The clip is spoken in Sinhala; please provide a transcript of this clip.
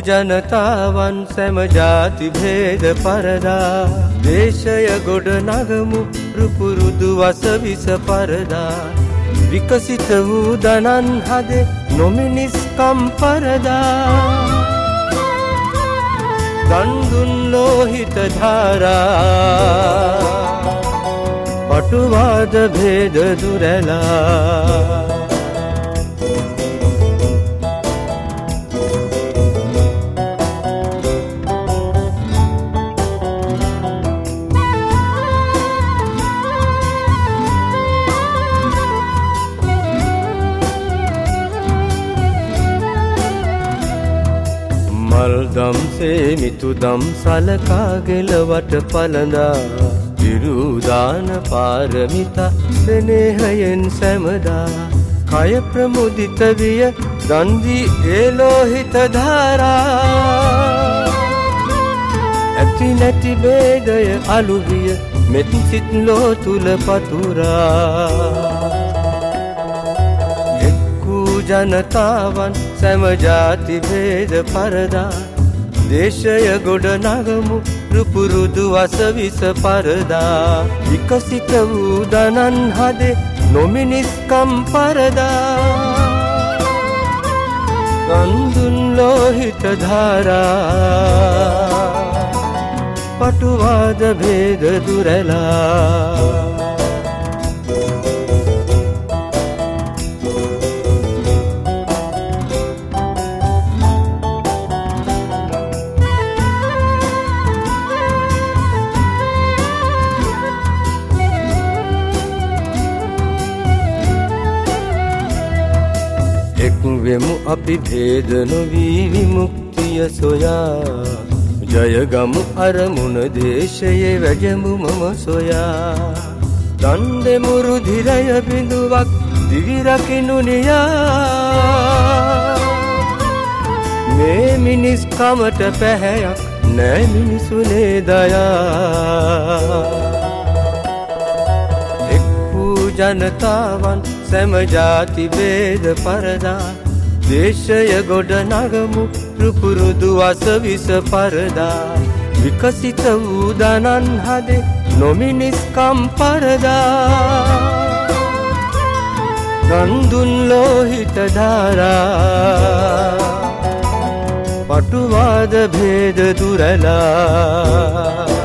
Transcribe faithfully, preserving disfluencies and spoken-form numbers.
ජනතාවන් සැම ජාති භේද පරදා දේශය ගොඩ නගමු රුපුරුදු වසවිස පරදා විකසිත වූ දනන් හදේ නොමිනිස්කම් පරදා දන්දුන් ලෝහිත ධාරා පටුවාද භේද දුරලා මල්දම් සේමිතුදම් සලකා ගෙලවට පලඳා විරුදාන පාරමිතා ස්නේහයෙන් සැමදා කය ප්‍රමුදිත විය දන්දී ඒ ලෝහිත ධාරා ඇති නැති ભેදය අලුවිය මෙත් සිත් ලෝ තුල පතුරා ජනතාවන් සැම ජාති භේද පරදා දේශය ගොඩ නගමු රුපුරුදු වසවිස පරදා විකසිත වූ දනන් හදේ නොමිනිස්කම් පරදා ගන්දුන් ලෝහිත ධාරා පටුවාද භේද දුරලා වෙමු අපි භේද නොවී විමුක්තිය සොයා ජයගමු අරමුණ දේශයේ වැජඹු මම සොයා දන් දෙමු රුධිරය බිඳුවක් දිවි රකින්නු නියා මේ මිනිස් කමට පැහැයක් නෑ මිනිසුනේ දයා එක් වූ ජනතාවන් සැම ජාති භේද පරදා දේශය ගොඩ නගමු රුපුරුදු වසවිස පරදා විකසිත වූ දනන් හදේ නොමිනිස්කම් පරදා දන්දුන් ලෝහිත ධාරා පටුවාද භේද දුරලා